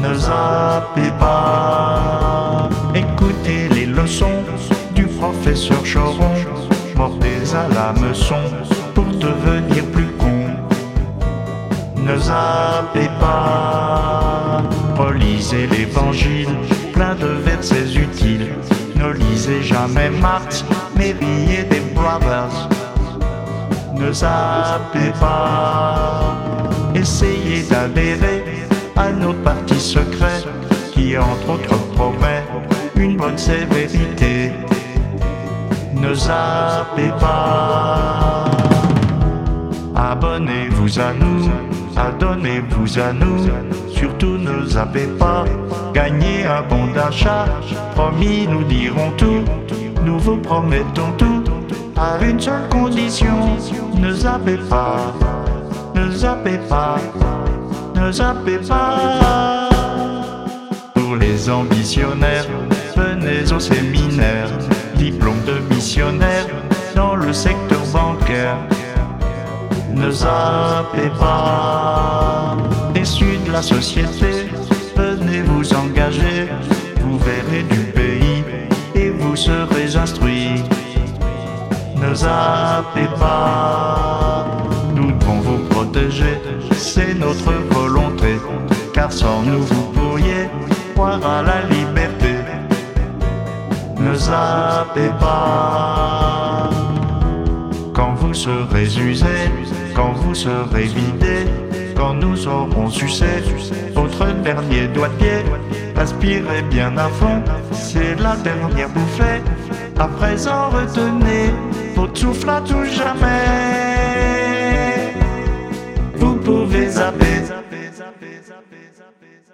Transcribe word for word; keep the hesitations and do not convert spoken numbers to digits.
Ne zappez pas, écoutez les leçons du professeur Choron. Mordez à l'hameçon pour devenir plus con. Ne zappez pas, relisez l'évangile, plein de versets utiles. Ne lisez jamais Marx, mais riez des Brothers. Ne zappez pas, essayez d'adhérer à notre parti secret qui entre autres promet une bonne sévérité. Ne zappez pas, abonnez-vous à nous, adonnez-vous à nous. Surtout ne zappez pas, gagnez un bon d'achat. Promis, nous dirons tout, nous vous promettons tout, à une seule condition. Ne zappez pas, ne zappez pas, ne zappez pas. Pour les ambitionnaires, venez au séminaire, diplôme de missionnaire dans le secteur bancaire. Ne zappez pas, déçus de la société, venez vous engager, vous verrez du pays et vous serez instruits. Ne zappez pas, nous devons vous protéger, c'est notre volonté, car sans nous vous pourriez croire à la liberté. Ne zappez pas, quand vous serez usé, quand vous serez vidé, quand nous aurons sucé votre dernier doigt de pied, aspirez bien à fond, c'est la dernière bouffée. À présent retenez votre souffle à tout jamais.